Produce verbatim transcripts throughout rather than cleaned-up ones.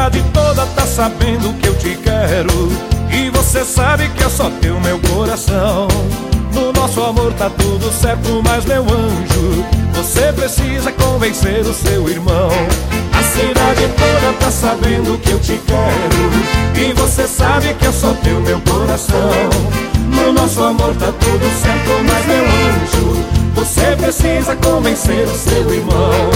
cidade toda tá sabendo que eu te quero, e você sabe que é só teu meu coração. No nosso amor tá tudo certo, mas meu anjo, você precisa convencer o seu irmão. A cidade toda tá sabendo que eu te quero, e você sabe que é só teu meu coração. No nosso amor tá tudo certo, mas meu anjo, você precisa convencer o seu irmão.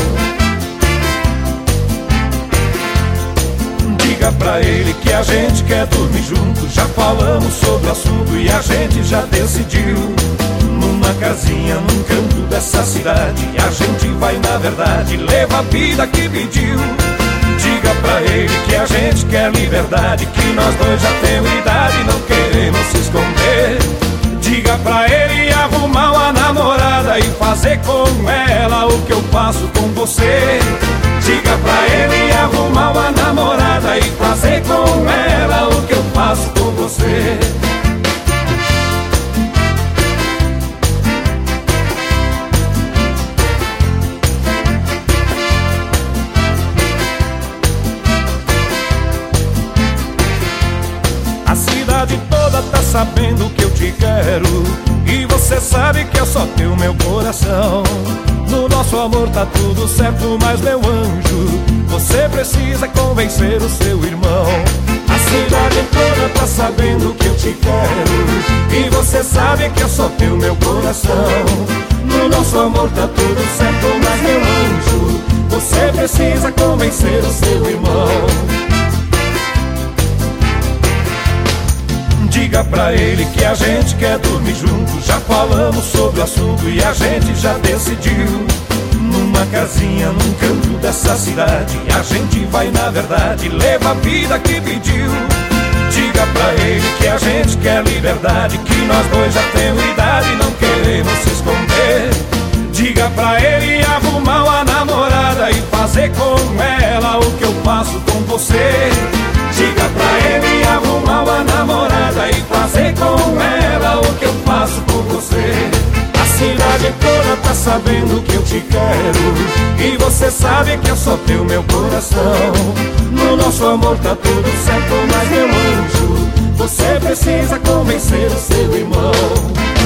Diga pra ele que a gente quer dormir junto. Já falamos sobre o assunto e a gente já decidiu. Numa casinha, num canto dessa cidade, a gente vai, na verdade, levar a vida que pediu. Diga pra ele que a gente quer liberdade, que nós dois já temos idade, não queremos se esconder. Diga pra ele arrumar uma namorada e fazer com ela o que eu faço com você. Diga pra ele arrumar uma namorada e fazer com ela o que eu faço com você. A cidade toda tá sabendo que eu te quero, e você sabe que é só teu meu coração. No nosso amor tá tudo certo, mas meu anjo, você precisa convencer o seu irmão. A cidade toda tá sabendo que eu te quero, e você sabe que é só teu meu coração. No nosso amor tá tudo certo, mas meu anjo, você precisa convencer o seu irmão. Diga pra ele que a gente quer dormir junto. Já falamos sobre o assunto e a gente já decidiu. Numa casinha, num canto dessa cidade, a gente vai, na verdade, levar a vida que pediu. Diga pra ele que a gente quer liberdade, que nós dois já temos idade, não queremos se esconder. Diga pra ele arrumar uma namorada e fazer com ela o que eu faço com você. Diga pra ele arrumar uma namorada e fazer com ela o que eu faço por você. A cidade toda tá sabendo que eu te quero, e você sabe que é só teu meu coração. No nosso amor tá tudo certo, mas meu anjo, você precisa convencer o seu irmão.